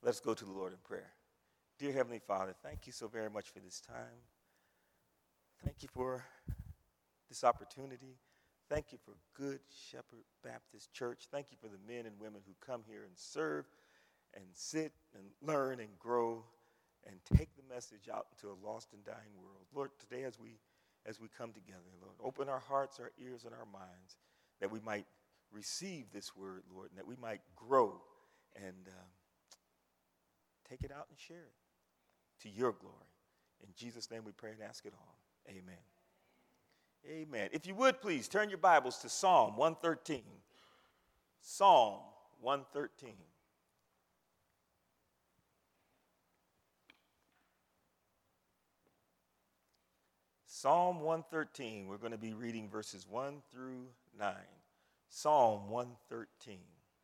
Let's go to the Lord in prayer. Dear Heavenly Father, thank you so very much for this time. Thank you for this opportunity. Thank you for Good Shepherd Baptist Church. Thank you for the men and women who come here and serve and sit and learn and grow and take the message out into a lost and dying world. Lord, today as we come together, Lord, open our hearts, our ears, and our minds that we might receive this word, Lord, and that we might grow and take it out and share it to your glory. In Jesus' name we pray and ask it all. Amen. Amen. If you would, please turn your Bibles to Psalm 113. Psalm 113. Psalm 113. We're going to be reading verses 1 through 9. Psalm 113.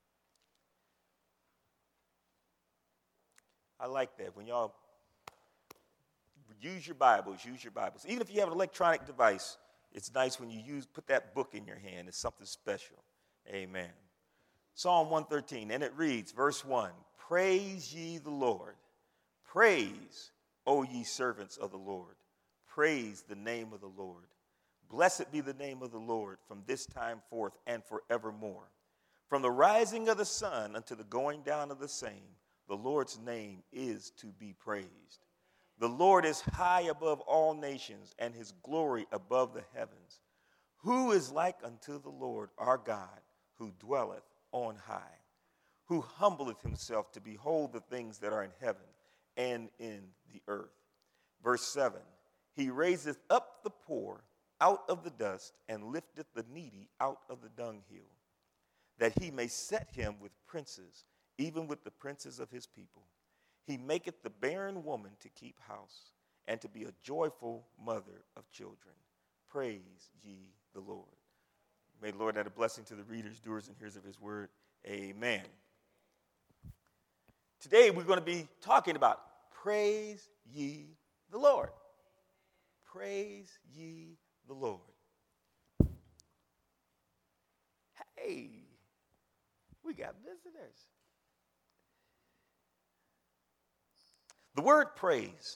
I like that. When y'all use your Bibles. Even if you have an electronic device, it's nice when you put that book in your hand. It's something special. Amen. Psalm 113, and it reads, verse 1, Praise ye the Lord. Praise, O ye servants of the Lord. Praise the name of the Lord. Blessed be the name of the Lord from this time forth and forevermore. From the rising of the sun unto the going down of the same, the Lord's name is to be praised. The Lord is high above all nations, and his glory above the heavens. Who is like unto the Lord our God, who dwelleth on high, who humbleth himself to behold the things that are in heaven and in the earth? Verse 7, He raiseth up the poor out of the dust, and lifteth the needy out of the dunghill, that he may set him with princes, even with the princes of his people. He maketh the barren woman to keep house, and to be a joyful mother of children. Praise ye the Lord. May the Lord add a blessing to the readers, doers, and hearers of his word. Amen. Today we're going to be talking about praise ye the Lord. Praise ye the Lord. Hey, we got visitors. The word praise,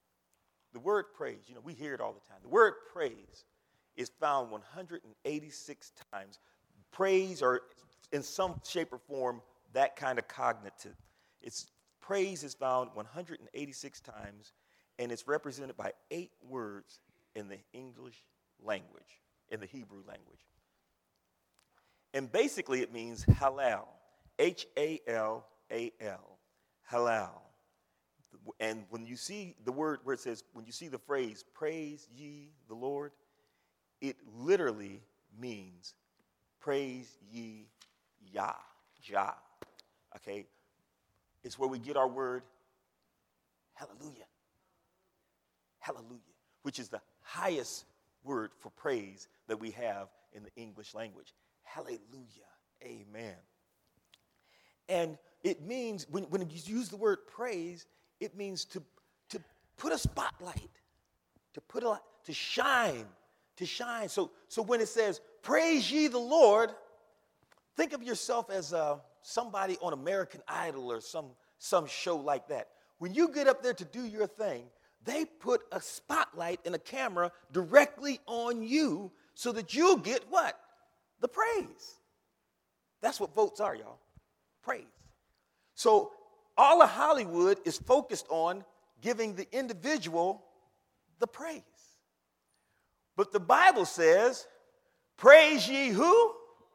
we hear it all the time. The word praise is found 186 times. Praise, or in some shape or form, that kind of cognitive. Praise is found 186 times, and it's represented by 8 words in the English language, in the Hebrew language. And basically it means halal, H-A-L-A-L, halal. And when you see the word where it says, when you see the phrase, praise ye the Lord, it literally means praise ye Jah. Okay? It's where we get our word hallelujah. Hallelujah, which is the highest word for praise that we have in the English language. Hallelujah. Amen. And it means, when you use the word praise, it means to put a spotlight, to shine. So when it says, praise ye the Lord, think of yourself as somebody on American Idol or some show like that. When you get up there to do your thing, they put a spotlight and a camera directly on you so that you'll get what? The praise. That's what votes are, y'all. Praise. So all of Hollywood is focused on giving the individual the praise. But the Bible says, praise ye who?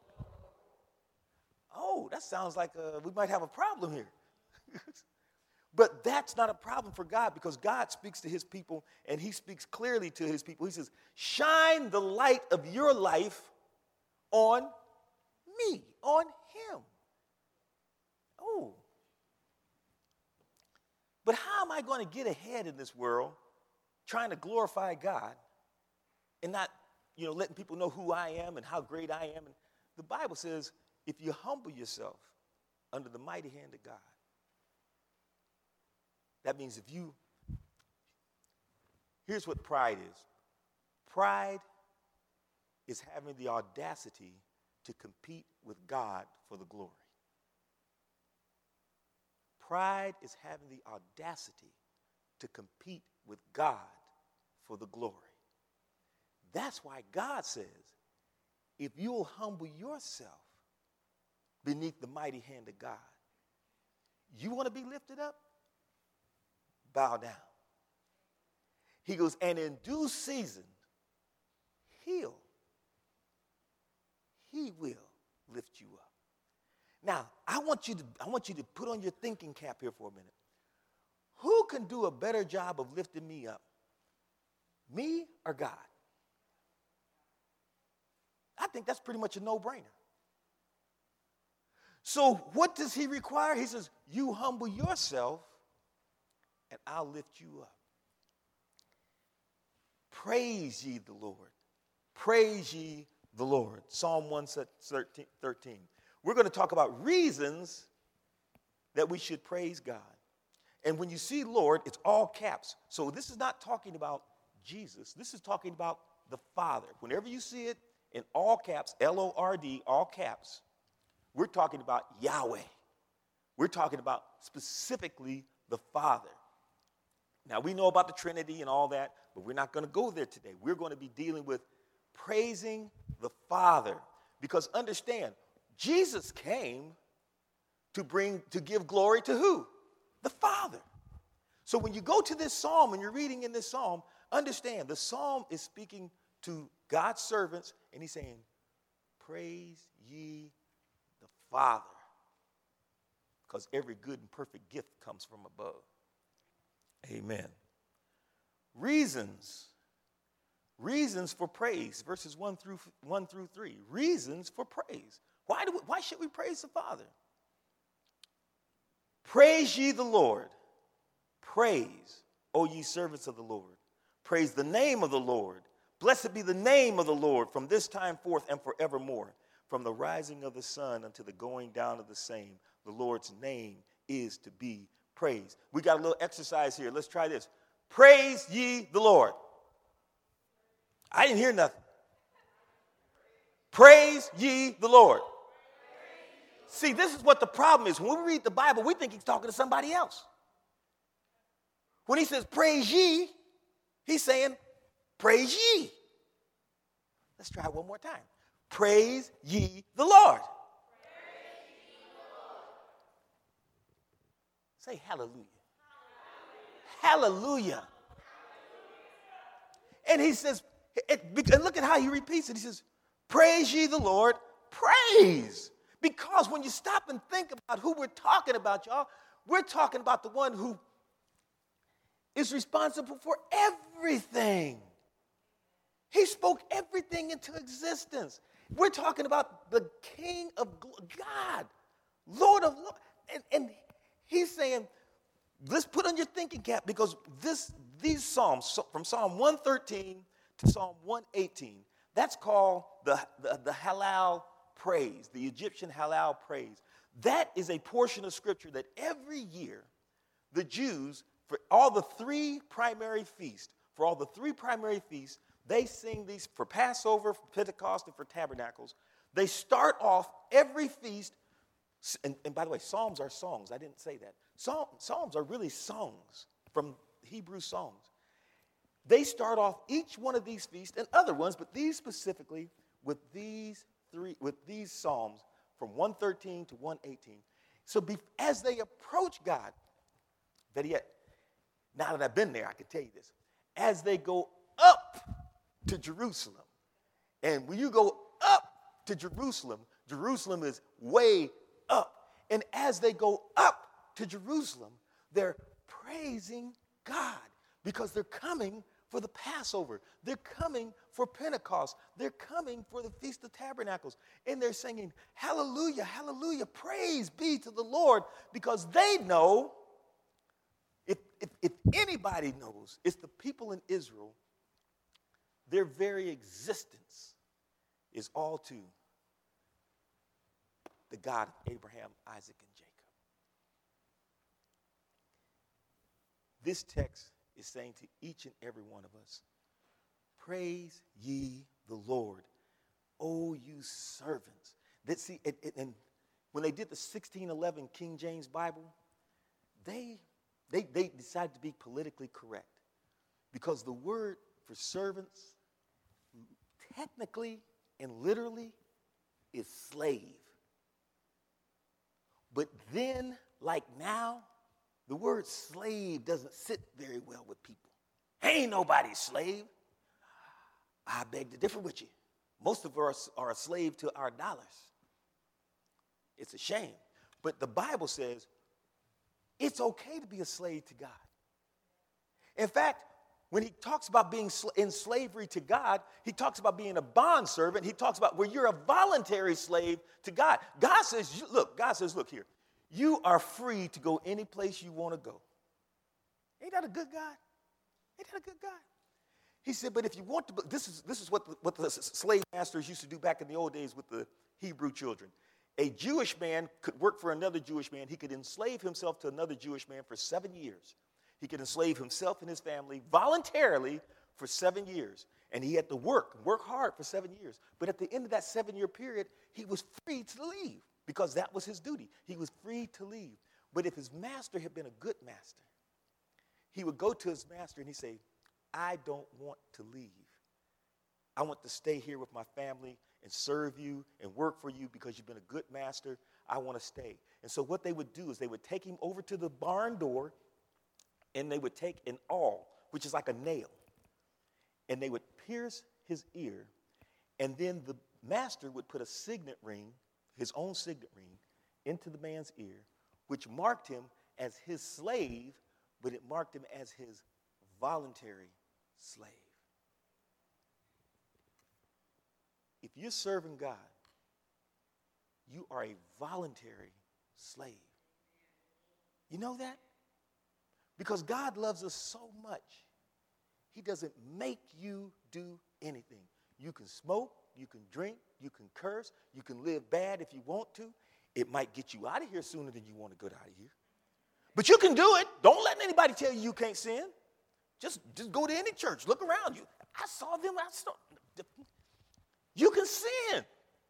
Oh, that sounds like we might have a problem here. But that's not a problem for God, because God speaks to his people, and he speaks clearly to his people. He says, shine the light of your life on me, on him. Oh. But how am I going to get ahead in this world trying to glorify God and not, letting people know who I am and how great I am? And the Bible says, if you humble yourself under the mighty hand of God, that means here's what pride is. Pride is having the audacity to compete with God for the glory. Pride is having the audacity to compete with God for the glory. That's why God says, if you'll humble yourself beneath the mighty hand of God, you want to be lifted up? Bow down. He goes, and in due season, he will lift you up. Now, I want you to put on your thinking cap here for a minute. Who can do a better job of lifting me up? Me or God? I think that's pretty much a no-brainer. So what does he require? He says, you humble yourself and I'll lift you up. Praise ye the Lord. Praise ye the Lord. Psalm 113. We're going to talk about reasons that we should praise God. And when you see Lord, it's all caps. So this is not talking about Jesus. This is talking about the Father. Whenever you see it in all caps, L-O-R-D, all caps, we're talking about Yahweh. We're talking about specifically the Father. Now, we know about the Trinity and all that, but we're not going to go there today. We're going to be dealing with praising the Father. Because understand, Jesus came to give glory to who? The Father. So when you go to this psalm and you're reading in this psalm, understand the psalm is speaking to God's servants, and he's saying, praise ye the Father, because every good and perfect gift comes from above. Amen. Reasons for praise, verses 1 through 3. Reasons for praise. Why should we praise the Father? Praise ye the Lord. Praise, O ye servants of the Lord. Praise the name of the Lord. Blessed be the name of the Lord from this time forth and forevermore. From the rising of the sun unto the going down of the same, the Lord's name is to be praised. We got a little exercise here. Let's try this. Praise ye the Lord. I didn't hear nothing. Praise ye the Lord. See, this is what the problem is. When we read the Bible, we think he's talking to somebody else. When he says praise ye, he's saying praise ye. Let's try it one more time. Praise ye the Lord. Say hallelujah. Hallelujah. And he says, and look at how he repeats it. He says, praise ye the Lord, praise. Because when you stop and think about who we're talking about, y'all, we're talking about the one who is responsible for everything. He spoke everything into existence. We're talking about the King of God, Lord of Lords. And he's saying, let's put on your thinking cap, because these psalms, from Psalm 113 to Psalm 118, that's called the Hallel praise, the Egyptian Hallel praise. That is a portion of Scripture that every year the Jews, for all the three primary feasts, they sing these for Passover, for Pentecost, and for Tabernacles. They start off every feast, and by the way, psalms are songs. I didn't say that. Psalms are really songs from Hebrew songs. They start off each one of these feasts and other ones, but these specifically with these psalms from 113 to 118. So as they approach God, now that I've been there, I can tell you this. As they go up to Jerusalem, and when you go up to Jerusalem, Jerusalem is way up. And as they go up to Jerusalem, they're praising God because they're coming for the Passover. They're coming for Pentecost. They're coming for the Feast of Tabernacles. And they're singing, hallelujah, hallelujah, praise be to the Lord, because they know, if anybody knows, it's the people in Israel, their very existence is all to the God of Abraham, Isaac, and Jacob. This text is saying to each and every one of us, praise ye the Lord, O you servants. And when they did the 1611 King James Bible, they decided to be politically correct because the word for servants technically and literally is slave. But then, like now, the word slave doesn't sit very well with people. Ain't nobody slave. I beg to differ with you. Most of us are a slave to our dollars. It's a shame. But the Bible says it's okay to be a slave to God. In fact, when he talks about being in slavery to God, he talks about being a bondservant. He talks about where you're a voluntary slave to God. God says, look here. You are free to go any place you want to go. Ain't that a good God? Ain't that a good God? He said, but if you want to, this is what the slave masters used to do back in the old days with the Hebrew children. A Jewish man could work for another Jewish man. He could enslave himself to another Jewish man for 7 years. He could enslave himself and his family voluntarily for 7 years. And he had to work hard for 7 years. But at the end of that 7-year period, he was free to leave because that was his duty. He was free to leave. But if his master had been a good master, he would go to his master and he'd say, I don't want to leave. I want to stay here with my family and serve you and work for you because you've been a good master. I want to stay. And so what they would do is they would take him over to the barn door and they would take an awl, which is like a nail, and they would pierce his ear, and then the master would put a signet ring, his own signet ring, into the man's ear, which marked him as his slave, but it marked him as his voluntary slave. If you're serving God, you are a voluntary slave. You know that? Because God loves us so much, he doesn't make you do anything. You can smoke, you can drink, you can curse, you can live bad if you want to. It might get you out of here sooner than you want to get out of here. But you can do it. Don't let anybody tell you can't sin. Just go to any church. Look around you. I saw them. You can sin.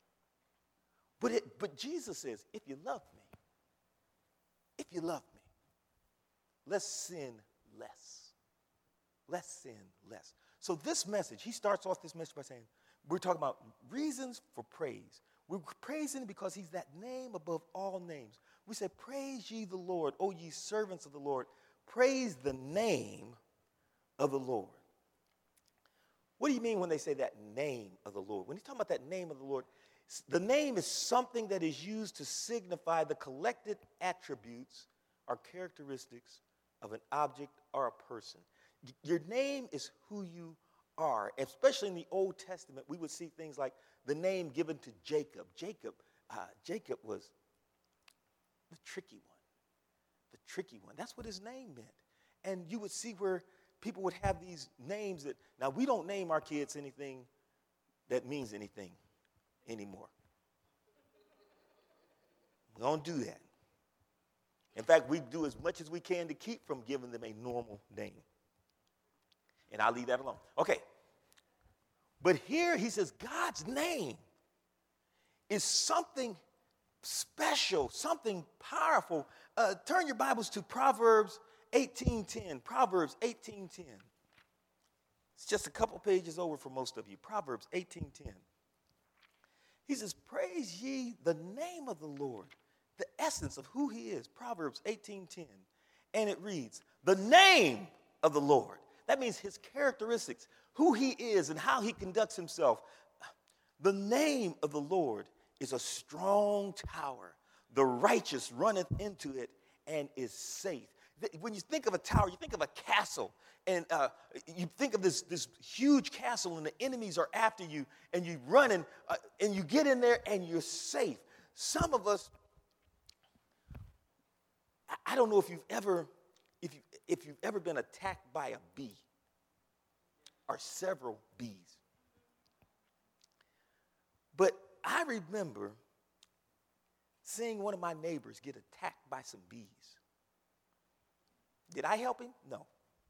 But Jesus says, if you love me, let's sin less. Let's sin less. So this message, he starts off this message by saying, we're talking about reasons for praise. We're praising him because he's that name above all names. We say, praise ye the Lord, O ye servants of the Lord. Praise the name of the Lord. What do you mean when they say that name of the Lord? When he's talking about that name of the Lord, the name is something that is used to signify the collected attributes or characteristics of an object or a person. Your name is who you are. Especially in the Old Testament, we would see things like the name given to Jacob. Jacob was the tricky one. The tricky one. That's what his name meant. And you would see where people would have these names that, now we don't name our kids anything that means anything anymore. We don't do that. In fact, we do as much as we can to keep from giving them a normal name. And I'll leave that alone. Okay. But here he says God's name is something special, something powerful. Turn your Bibles to Proverbs 18:10. Proverbs 18:10. It's just a couple pages over for most of you. Proverbs 18:10. He says, praise ye the name of the Lord, the essence of who he is. Proverbs 18:10. And it reads, the name of the Lord. That means his characteristics, who he is and how he conducts himself. The name of the Lord is a strong tower. The righteous runneth into it and is safe. When you think of a tower, you think of a castle. And you think of this huge castle and the enemies are after you. And you run and you get in there and you're safe. Some of us, I don't know if you've ever been attacked by a bee or several bees. But I remember seeing one of my neighbors get attacked by some bees. Did I help him? No.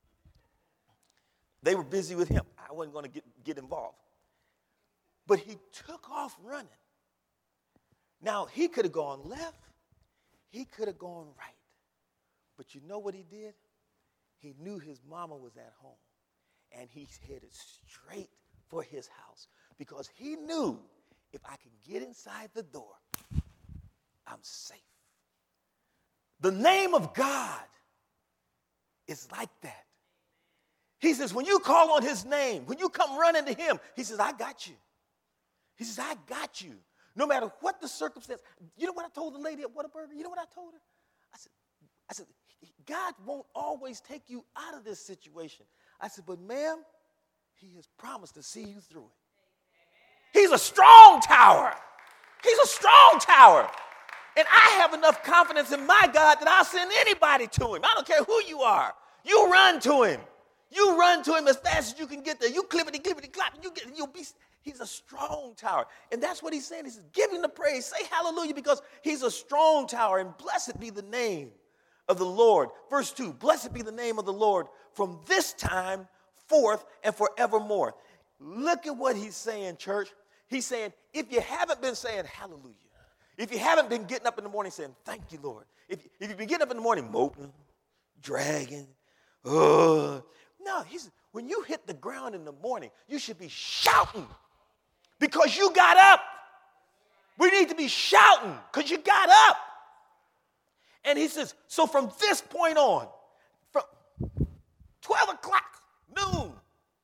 They were busy with him. I wasn't going to get involved. But he took off running. Now, he could have gone left. He could have gone right. But you know what he did? He knew his mama was at home, and he headed straight for his house because he knew if I can get inside the door, I'm safe. The name of God is like that. He says, when you call on his name, when you come running to him, he says, I got you. He says, I got you. No matter what the circumstance. You know what I told the lady at Whataburger? You know what I told her? I said, God won't always take you out of this situation. I said, but ma'am, he has promised to see you through it. He's a strong tower. He's a strong tower. And I have enough confidence in my God that I'll send anybody to him. I don't care who you are. You run to him. You run to him as fast as you can get there. You clippity, clap, and you'll be. He's a strong tower. And that's what he's saying. He says, give him the praise. Say hallelujah because he's a strong tower. And blessed be the name of the Lord. Verse 2, blessed be the name of the Lord from this time forth and forevermore. Look at what he's saying, church. He's saying, if you haven't been saying hallelujah, if you haven't been getting up in the morning saying, thank you, Lord. If you've been getting up in the morning moping, dragging, no, when you hit the ground in the morning, you should be shouting because you got up. We need to be shouting because you got up. And he says, so from this point on, from 12 o'clock, noon,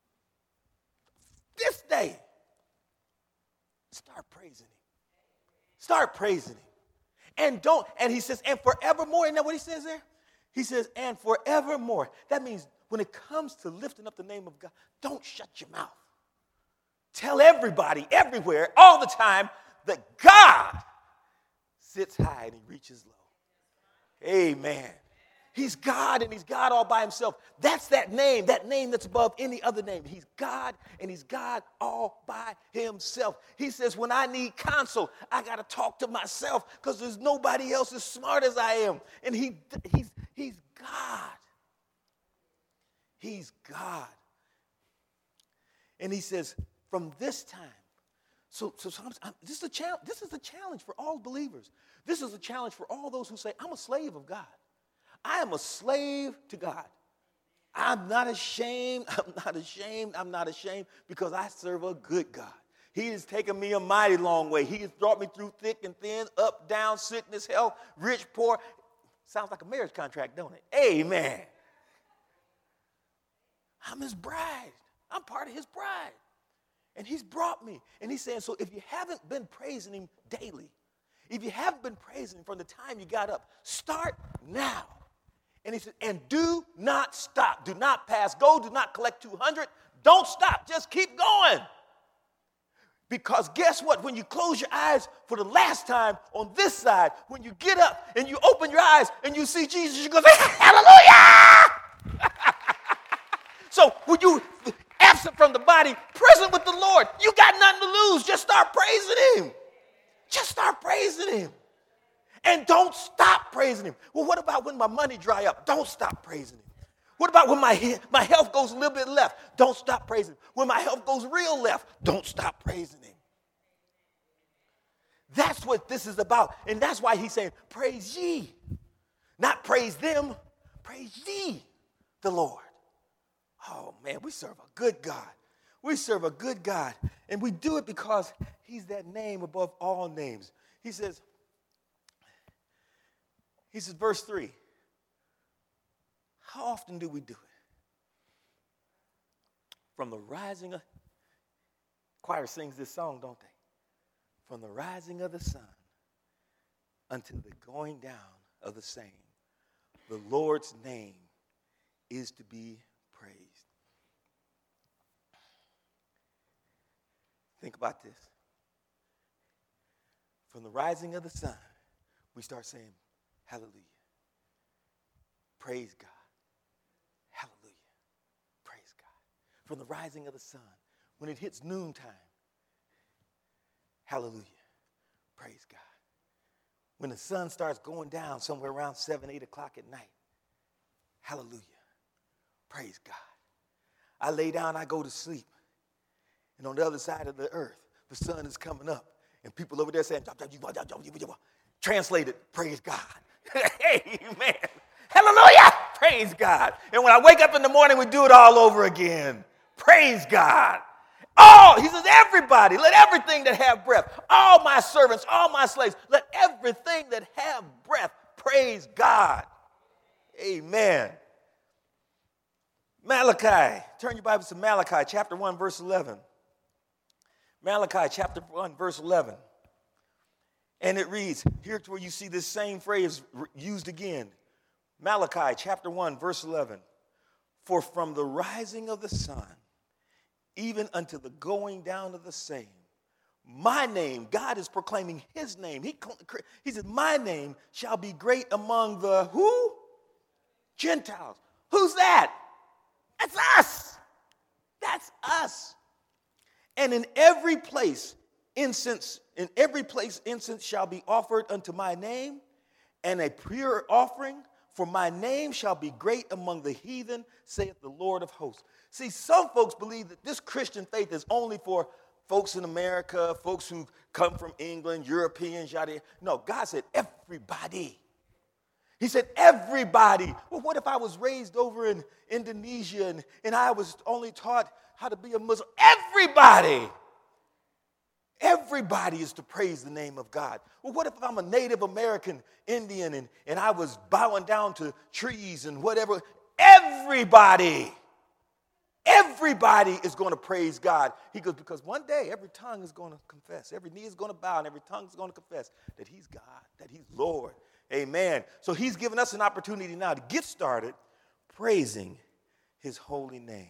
this day, start praising him. Start praising him. And he says, and forevermore. Isn't that what he says there? He says, and forevermore. That means when it comes to lifting up the name of God, don't shut your mouth. Tell everybody, everywhere, all the time, that God sits high and he reaches low. Amen. He's God and he's God all by himself. That's that name that's above any other name. He's God and he's God all by himself. He says, when I need counsel, I got to talk to myself because there's nobody else as smart as I am. And he's God. He's God. And he says, from this time, so this is a challenge. This is a challenge for all believers. This is a challenge for all those who say, I'm a slave of God. I am a slave to God. I'm not ashamed because I serve a good God. He has taken me a mighty long way. He has brought me through thick and thin, up, down, sickness, health, rich, poor. Sounds like a marriage contract, don't it? Amen. I'm his bride. I'm part of his bride. And he's brought me. And he's saying, so if you haven't been praising him daily, if you haven't been praising him from the time you got up, start now. And he said, and do not stop. Do not pass go. Do not collect 200. Don't stop. Just keep going. Because guess what? When you close your eyes for the last time on this side, when you get up and you open your eyes and you see Jesus, you go, hallelujah! So when you absent from the body, present with the Lord, you got nothing to lose. Just start praising him. Just start praising him. And don't stop praising him. Well, what about when my money dry up? Don't stop praising him. What about when my health goes a little bit left? Don't stop praising him. When my health goes real left, don't stop praising him. That's what this is about. And that's why he's saying, praise ye. Not praise them, praise ye the Lord. Oh, man, we serve a good God. We serve a good God. And we do it because he's that name above all names. He says, verse 3, how often do we do it? From the rising of, choir sings this song, don't they? From the rising of the sun until the going down of the same, the Lord's name is to be praised. Think about this. From the rising of the sun, we start saying, hallelujah. Praise God. Hallelujah. Praise God. From the rising of the sun, when it hits noontime, hallelujah. Praise God. When the sun starts going down somewhere around 7, 8 o'clock at night, hallelujah. Praise God. I lay down, I go to sleep. And on the other side of the earth, the sun is coming up. And people over there saying, translated, praise God. Amen. Hallelujah! Praise God. And when I wake up in the morning, we do it all over again. Praise God. Oh, he says, everybody, let everything that have breath, all my servants, all my slaves, let everything that have breath praise God. Amen. Malachi, turn your Bibles to Malachi chapter 1, verse 11. Malachi chapter 1, verse 11. And it reads, here's where you see this same phrase used again. Malachi chapter 1, verse 11. For from the rising of the sun, even unto the going down of the same, my name, God is proclaiming his name. He said, my name shall be great among the who? Gentiles. Who's that? That's us. That's us. And in every place incense shall be offered unto my name, and a pure offering, for my name shall be great among the heathen, saith the Lord of hosts. See, some folks believe that this Christian faith is only for folks in America, folks who come from England, Europeans, yada. No, God said everybody. He said everybody. Well, what if I was raised over in Indonesia and I was only taught how to be a Muslim? Everybody. Everybody is to praise the name of God. Well, what if I'm a Native American Indian and I was bowing down to trees and whatever? Everybody is going to praise God. He goes, because one day every tongue is going to confess, every knee is going to bow, and every tongue is going to confess that he's God, that he's Lord. Amen. So he's given us an opportunity now to get started praising his holy name.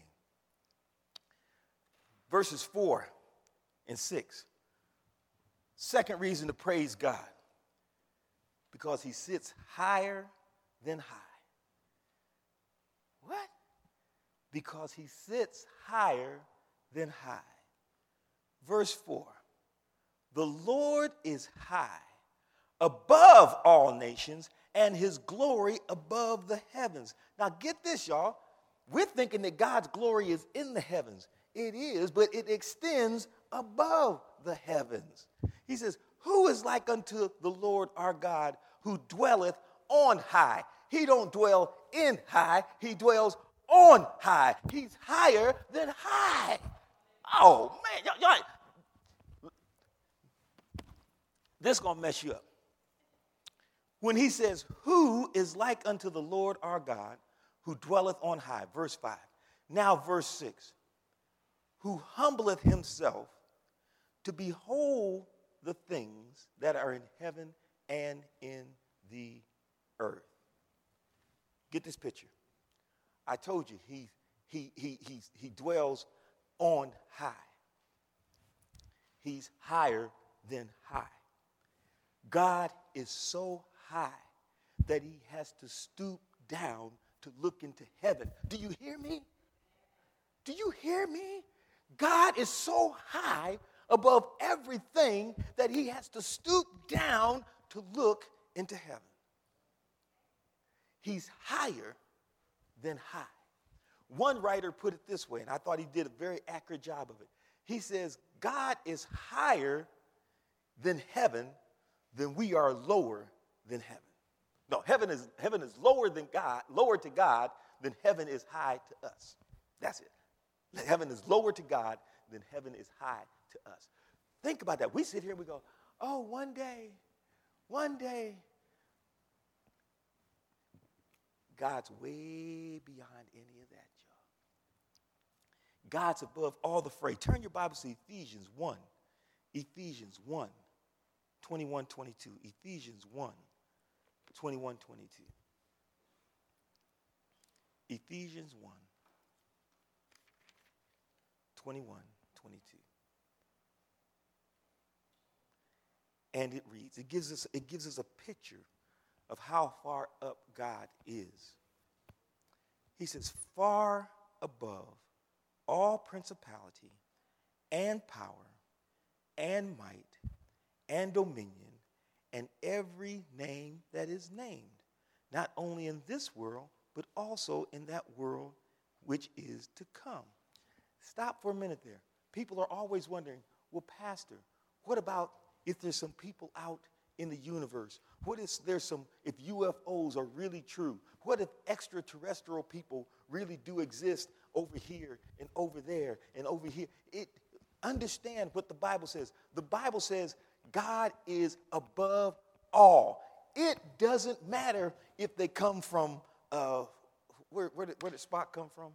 Verses 4 and 6. Second reason to praise God, because he sits higher than high. What? Because he sits higher than high. Verse 4, the Lord is high above all nations, and his glory above the heavens. Now get this, y'all. We're thinking that God's glory is in the heavens. It is, but it extends above the heavens. He says, who is like unto the Lord our God, who dwelleth on high? He don't dwell in high, he dwells on high. He's higher than high. Oh, man, y'all, this is going to mess you up. When he says, who is like unto the Lord our God, who dwelleth on high? Verse 5. Now verse 6. Who humbleth himself to behold the things that are in heaven and in the earth. Get this picture. I told you he dwells on high. He's higher than high. God is so high that he has to stoop down to look into heaven. Do you hear me? Do you hear me? God is so high above everything that he has to stoop down to look into heaven. He's higher than high. One writer put it this way, and I thought he did a very accurate job of it. He says, God is higher than heaven, then we are lower than heaven. No, heaven is lower than God, lower to God than heaven is high to us. That's it. Heaven is lower to God than heaven is high to us. Think about that. We sit here and we go, oh, one day, God's way beyond any of that, y'all. God's above all the fray. Turn your Bibles to Ephesians 1. Ephesians 1, 21, 22. Ephesians 1, 21, 22. Ephesians 1, 21, 22. And it reads, it gives us a picture of how far up God is. He says, far above all principality and power and might and dominion and every name that is named, not only in this world, but also in that world which is to come. Stop for a minute there. People are always wondering, well, Pastor, what about if there's some people out in the universe? What if if UFOs are really true? What if extraterrestrial people really do exist over here and over there and over here? Understand what the Bible says. The Bible says God is above all. It doesn't matter if they come from, where did Spock come from?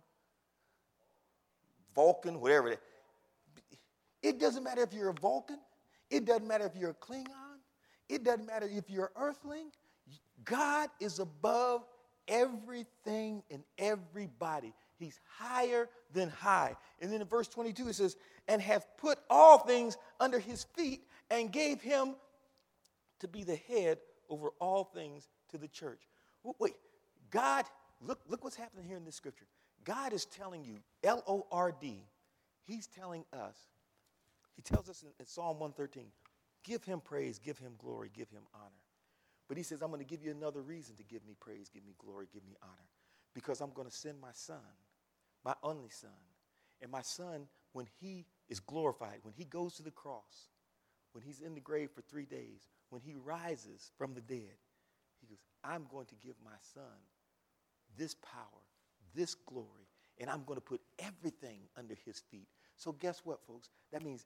Vulcan, whatever it is. It doesn't matter if you're a Vulcan. It doesn't matter if you're a Klingon. It doesn't matter if you're an Earthling. God is above everything and everybody. He's higher than high. And then in verse 22 it says, and hath put all things under his feet and gave him to be the head over all things to the church. Wait, God, look what's happening here in this scripture. God is telling you, L-O-R-D, he's telling us, he tells us in Psalm 113, give him praise, give him glory, give him honor. But he says, I'm going to give you another reason to give me praise, give me glory, give me honor. Because I'm going to send my son, my only son. And my son, when he is glorified, when he goes to the cross, when he's in the grave for 3 days, when he rises from the dead, he goes, I'm going to give my son this power, this glory, and I'm going to put everything under his feet. So guess what, folks? That means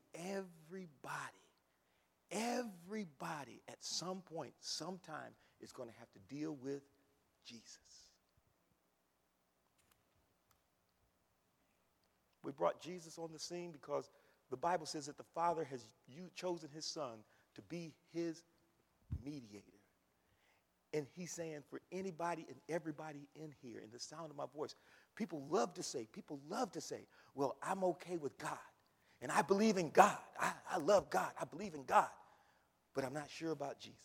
everybody at some point, sometime, is going to have to deal with Jesus. We brought Jesus on the scene because the Bible says that the Father has chosen his Son to be his mediator. And he's saying for anybody and everybody in here, in the sound of my voice, people love to say, well, I'm okay with God. And I believe in God. I love God. I believe in God. But I'm not sure about Jesus.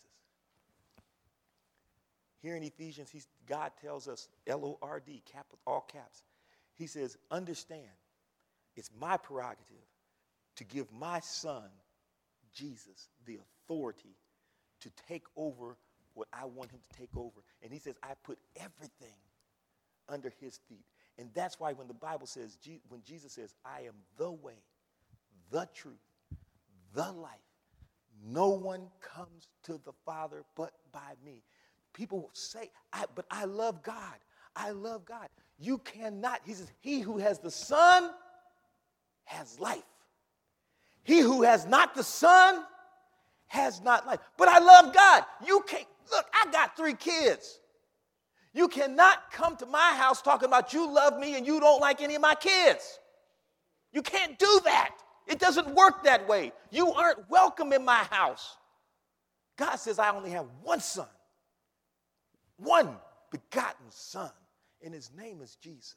Here in Ephesians, God tells us, L-O-R-D, all caps. He says, understand, it's my prerogative to give my son, Jesus, the authority to take over what I want him to take over. And he says, I put everything under his feet. And that's why when the Bible says, when Jesus says, I am the way, the truth, the life, no one comes to the Father but by me. People say, but I love God. I love God. You cannot. He says, he who has the Son has life. He who has not the Son has not life. But I love God. You can't. Look, I got 3 kids. You cannot come to my house talking about you love me and you don't like any of my kids. You can't do that. It doesn't work that way. You aren't welcome in my house. God says I only have one son, one begotten son, and his name is Jesus.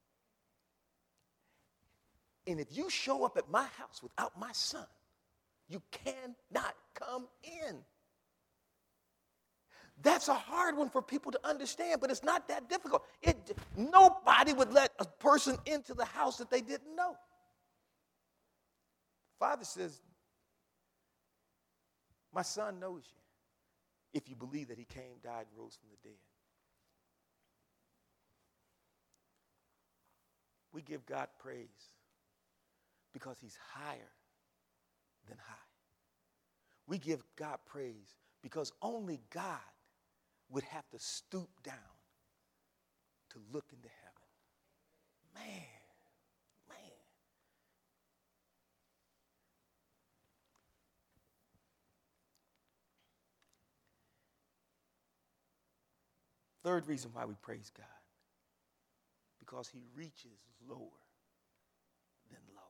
And if you show up at my house without my son, you cannot come in. That's a hard one for people to understand, but it's not that difficult. Nobody would let a person into the house that they didn't know. Father says, my son knows you if you believe that he came, died, and rose from the dead. We give God praise because he's higher than high. We give God praise because only God would have to stoop down to look into heaven. Man. Third reason why we praise God, because he reaches lower than low.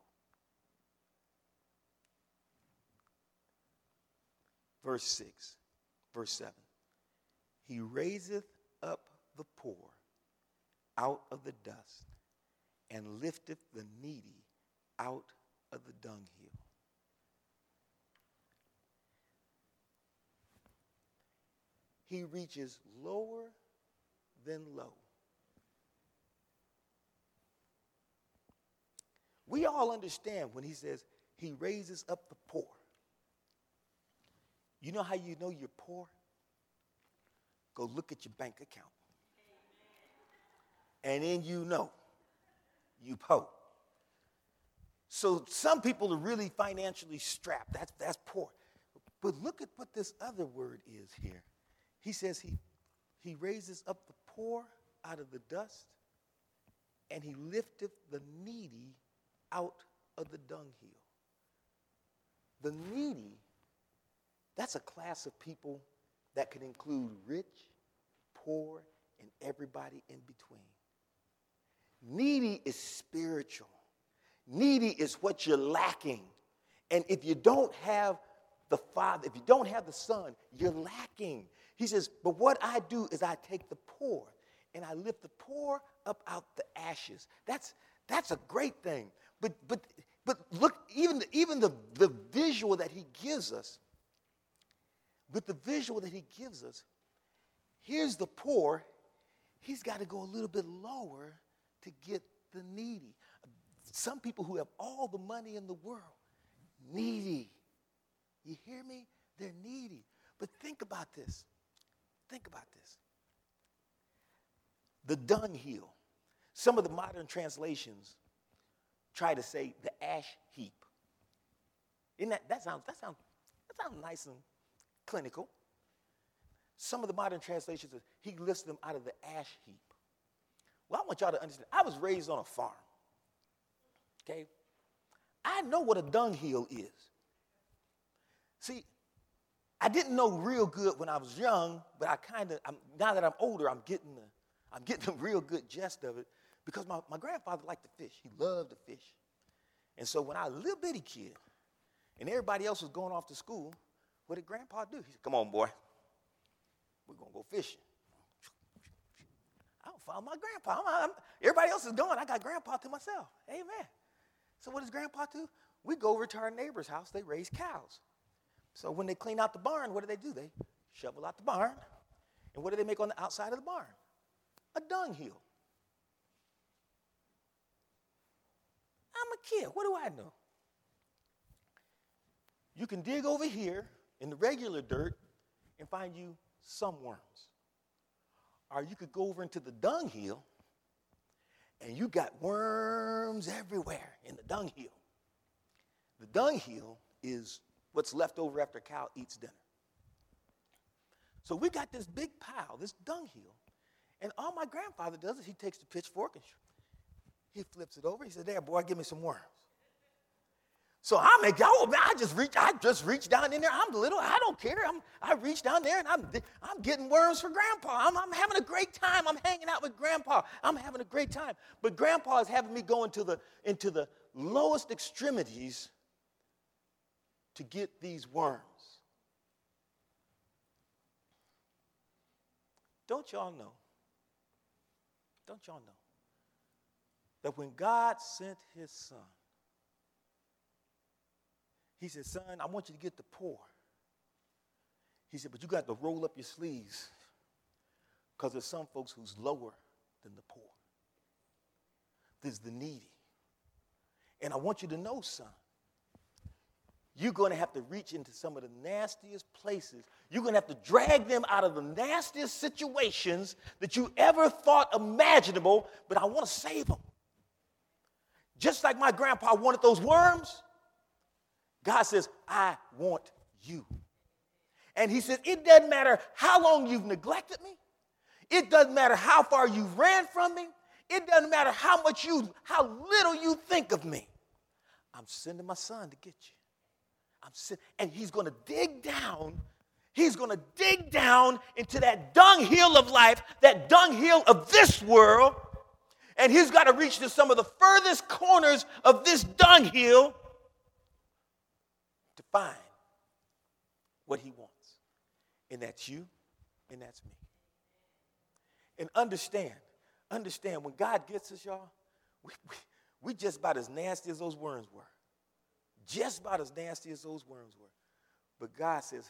Verse 6, verse 7. He raiseth up the poor out of the dust and lifteth the needy out of the dunghill. He reaches lower than low. We all understand when he says he raises up the poor. You know how you know you're poor? Go look at your bank account. And then you know you poor. So some people are really financially strapped. That's poor. But look at what this other word is here. He says he raises up the poor out of the dust, and he lifteth the needy out of the dunghill. The needy, that's a class of people that can include rich, poor, and everybody in between. Needy is spiritual. Needy is what you're lacking. And if you don't have the Father, if you don't have the Son, you're lacking. He says, but what I do is I take the poor and I lift the poor up out the ashes. That's a great thing. But look, even the visual that he gives us, with the visual that he gives us, here's the poor. He's got to go a little bit lower to get the needy. Some people who have all the money in the world, needy. You hear me? They're needy. But think about this. Think about this. The dunghill. Some of the modern translations try to say the ash heap. Isn't that sounds nice and clinical. Some of the modern translations, he lifts them out of the ash heap. Well, I want y'all to understand, I was raised on a farm. Okay? I know what a dunghill is. See, I didn't know real good when I was young, but now that I'm older, I'm getting the real good gist of it, because my grandfather liked to fish. He loved to fish. And so when I was a little bitty kid and everybody else was going off to school, what did Grandpa do? He said, come on, boy. We're going to go fishing. I don't follow my grandpa. Everybody else is going. I got Grandpa to myself. Amen. So what does Grandpa do? We go over to our neighbor's house. They raise cows. So when they clean out the barn, what do? They shovel out the barn. And what do they make on the outside of the barn? A dunghill. I'm a kid. What do I know? You can dig over here in the regular dirt and find you some worms. Or you could go over into the dunghill and you got worms everywhere in the dunghill. The dunghill is what's left over after a cow eats dinner. So we got this big pile, this dunghill, and all my grandfather does is he takes the pitchfork and he flips it over. He said, there, boy, give me some worms. So I just reach down in there. I'm little. I don't care. I reach down there and I'm getting worms for Grandpa. I'm having a great time. I'm hanging out with Grandpa. I'm having a great time. But Grandpa is having me go into the lowest extremities to get these worms. Don't y'all know that when God sent his Son, he said, son, I want you to get the poor. He said, but you got to roll up your sleeves because there's some folks who's lower than the poor. There's the needy. And I want you to know, son, you're going to have to reach into some of the nastiest places. You're going to have to drag them out of the nastiest situations that you ever thought imaginable, but I want to save them. Just like my grandpa wanted those worms, God says, I want you. And he says, it doesn't matter how long you've neglected me. It doesn't matter how far you ran from me. It doesn't matter how little you think of me. I'm sending my son to get you. And he's going to dig down. He's going to dig down into that dunghill of life, that dunghill of this world. And he's got to reach to some of the furthest corners of this dunghill to find what he wants. And that's you, and that's me. And understand, when God gets us, y'all, we just about as nasty as those worms were. Just about as nasty as those worms were. But God says,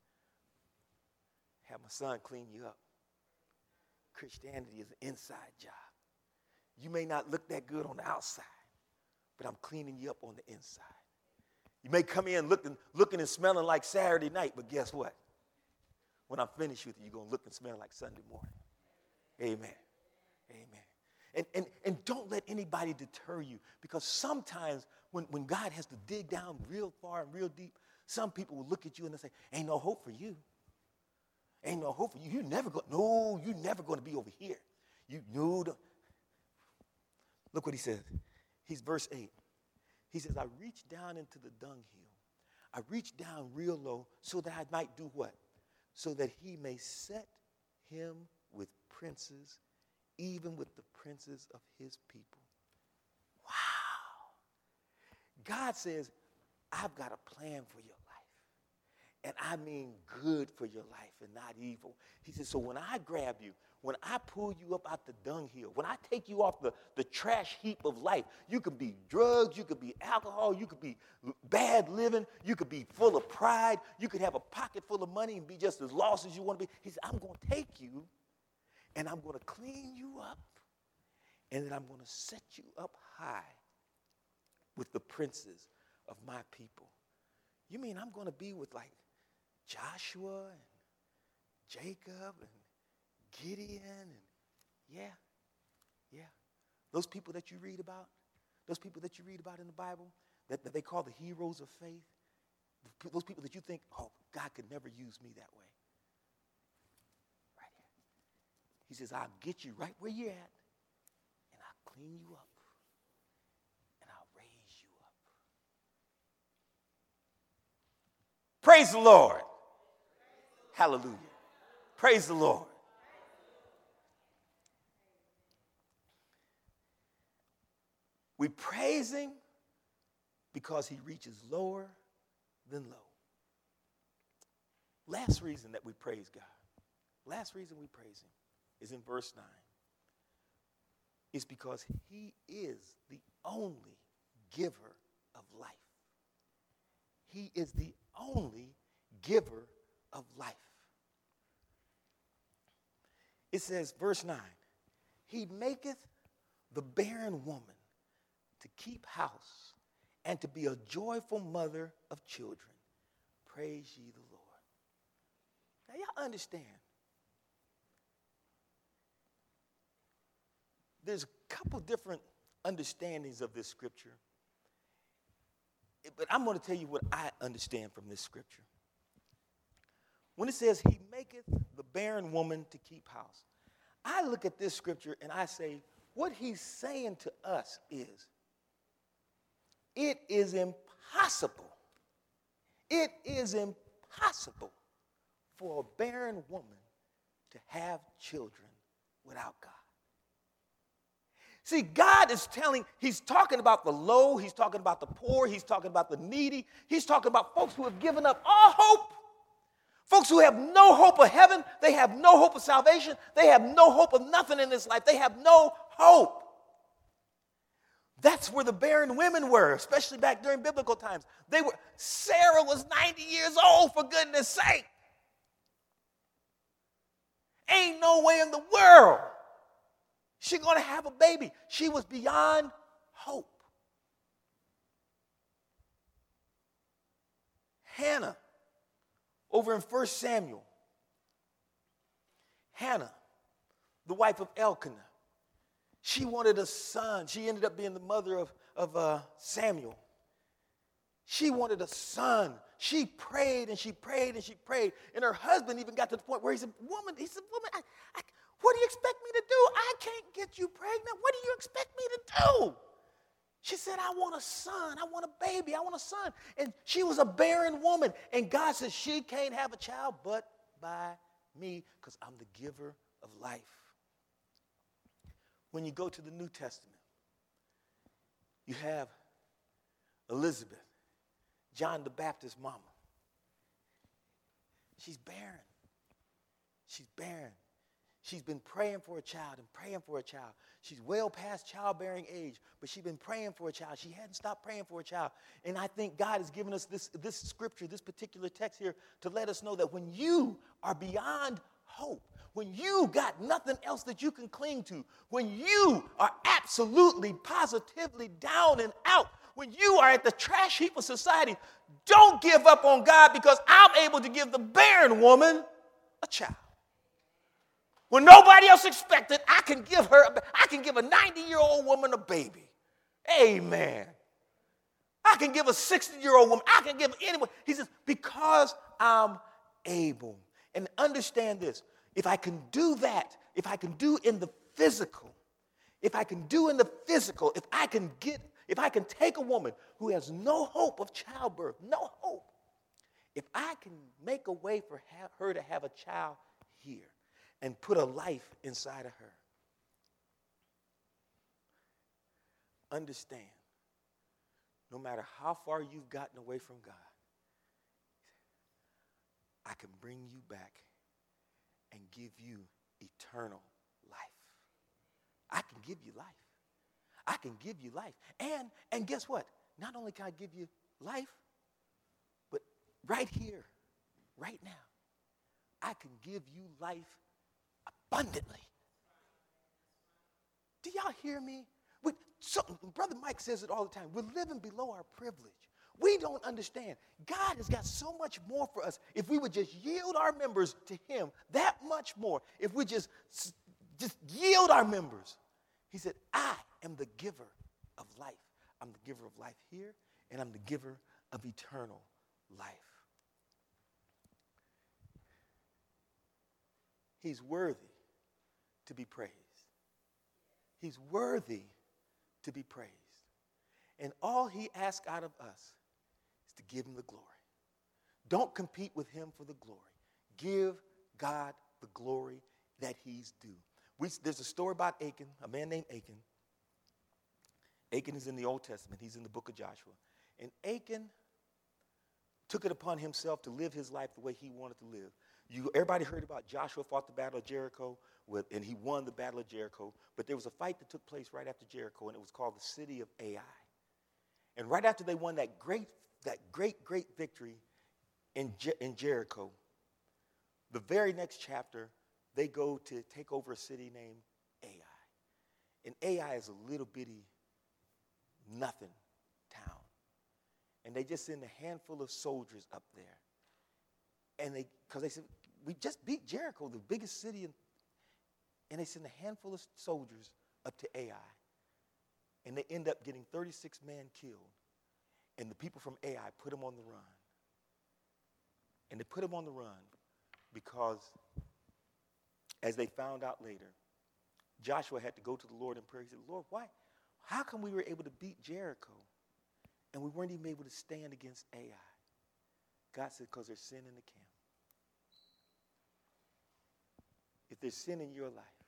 have my son clean you up. Christianity is an inside job. You may not look that good on the outside, but I'm cleaning you up on the inside. You may come in looking and smelling like Saturday night, but guess what? When I'm finished with you, you're going to look and smell like Sunday morning. Amen. Amen. And don't let anybody deter you, because sometimes when God has to dig down real far and real deep, Some people will look at you and they say, ain't no hope for you. Ain't no hope for you. You're never going to be over here. You know. Look what he says. He's verse 8. He says, I reached down into the dunghill. I reached down real low so that I might do what? So that he may set him with princes, even with the princes of his people. Wow. God says, I've got a plan for your life. And I mean good for your life and not evil. He says, so when I grab you, when I pull you up out the dunghill, when I take you off the trash heap of life, you could be drugs, you could be alcohol, you could be bad living, you could be full of pride, you could have a pocket full of money and be just as lost as you want to be. He said, I'm going to take you and I'm going to clean you up and then I'm going to set you up high with the princes of my people. You mean I'm going to be with like Joshua and Jacob and Gideon and yeah. Those people that you read about in the Bible that they call the heroes of faith, those people that you think, oh, God could never use me that way. Right here. He says, I'll get you right where you're at and I'll clean you up and I'll raise you up. Praise the Lord. Hallelujah. Praise the Lord. We praise him because he reaches lower than low. Last reason that we praise God, last reason we praise him is in verse 9. It's because he is the only giver of life. He is the only giver of life. It says, verse 9, he maketh the barren woman to keep house and to be a joyful mother of children. Praise ye the Lord. Now, y'all understand. There's a couple different understandings of this scripture. But I'm going to tell you what I understand from this scripture. When it says, he maketh the barren woman to keep house, I look at this scripture and I say, what he's saying to us is, it is impossible. It is impossible for a barren woman to have children without God. See, God is he's talking about the low, he's talking about the poor, he's talking about the needy, he's talking about folks who have given up all hope. Folks who have no hope of heaven, they have no hope of salvation, they have no hope of nothing in this life, they have no hope. That's where the barren women were, especially back during biblical times. Sarah was 90 years old, for goodness sake. Ain't no way in the world she's going to have a baby. She was beyond hope. Hannah, over in 1 Samuel. Hannah, the wife of Elkanah. She wanted a son. She ended up being the mother of Samuel. She wanted a son. She prayed and she prayed and she prayed. And her husband even got to the point where he said, woman, what do you expect me to do? I can't get you pregnant. What do you expect me to do? She said, I want a son. I want a baby. I want a son. And she was a barren woman. And God said, she can't have a child but by me, because I'm the giver of life. When you go to the New Testament, you have Elizabeth, John the Baptist's mama. She's barren. She's barren. She's been praying for a child and praying for a child. She's well past childbearing age, but she's been praying for a child. She hadn't stopped praying for a child. And I think God has given us this scripture, this particular text here, to let us know that when you are beyond hope, when you got nothing else that you can cling to, when you are absolutely, positively down and out, when you are at the trash heap of society, don't give up on God, because I'm able to give the barren woman a child. When nobody else expected, I can give a 90-year-old woman a baby. Amen. I can give a 60-year-old woman. I can give anyone. He says, because I'm able. And understand this. If I can do that, if I can do in the physical, if I can take a woman who has no hope of childbirth, no hope, if I can make a way for her to have a child here and put a life inside of her, understand, no matter how far you've gotten away from God, I can bring you back and give you eternal life. I can give you life. I can give you life. And guess what? Not only can I give you life, but right here, right now, I can give you life abundantly. Do y'all hear me? Brother Mike says it all the time. We're living below our privilege. We don't understand. God has got so much more for us. If we would just yield our members to him, that much more. If we just yield our members. He said, I am the giver of life. I'm the giver of life here, and I'm the giver of eternal life. He's worthy to be praised. He's worthy to be praised. And all he asks out of us is to give him the glory. Don't compete with him for the glory. Give God the glory that he's due. There's a story about Achan, a man named Achan. Achan is in the Old Testament. He's in the book of Joshua. And Achan took it upon himself to live his life the way he wanted to live. Everybody heard about Joshua fought the battle of Jericho, and he won the battle of Jericho. But there was a fight that took place right after Jericho, and it was called the city of Ai. And right after they won that great victory in Jericho, the very next chapter, they go to take over a city named Ai. And Ai is a little bitty nothing town. And they just send a handful of soldiers up there. And because they said, we just beat Jericho, the biggest city. And they send a handful of soldiers up to Ai. And they end up getting 36 men killed. And the people from Ai put them on the run. And they put them on the run because, as they found out later, Joshua had to go to the Lord in prayer. He said, Lord, why? How come we were able to beat Jericho and we weren't even able to stand against Ai? God said, because there's sin in the camp. If there's sin in your life,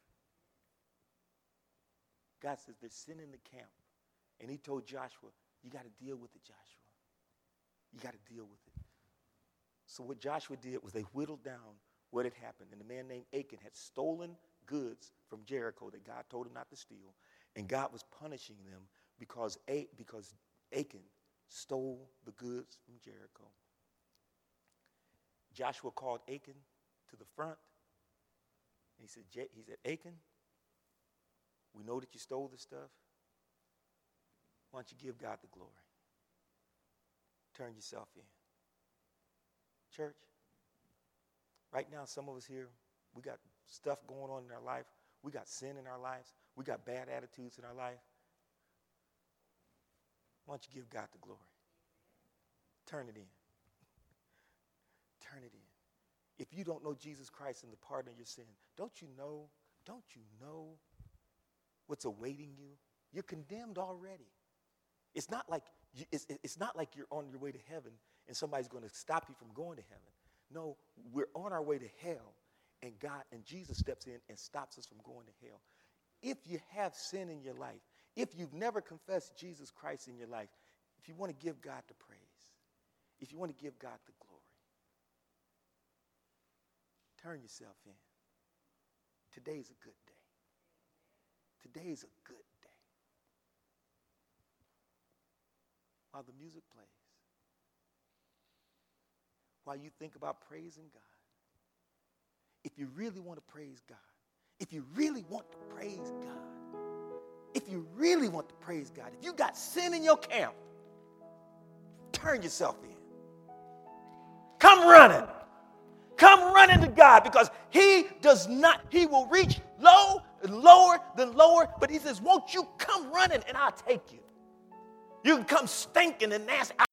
God says there's sin in the camp. And he told Joshua, you got to deal with it, Joshua. You got to deal with it. So what Joshua did was they whittled down what had happened. And a man named Achan had stolen goods from Jericho that God told him not to steal. And God was punishing them because Achan stole the goods from Jericho. Joshua called Achan to the front. And he said, Achan, we know that you stole this stuff. Why don't you give God the glory? Turn yourself in. Church, right now, some of us here, we got stuff going on in our life. We got sin in our lives. We got bad attitudes in our life. Why don't you give God the glory? Turn it in. Turn it in. If you don't know Jesus Christ and the pardon of your sin, don't you know what's awaiting you? You're condemned already. It's not like you're on your way to heaven and somebody's going to stop you from going to heaven. No, we're on our way to hell, and Jesus steps in and stops us from going to hell. If you have sin in your life, if you've never confessed Jesus Christ in your life, if you want to give God the praise, if you want to give God the glory, turn yourself in. Today's a good day. Today's a good day. While the music plays, while you think about praising God, if you really want to praise God, if you really want to praise God, if you really want to praise God, if you got sin in your camp, turn yourself in. Come running. Come running to God, because he will reach low and lower than lower, but he says, won't you come running and I'll take you. You can come stinking and nasty.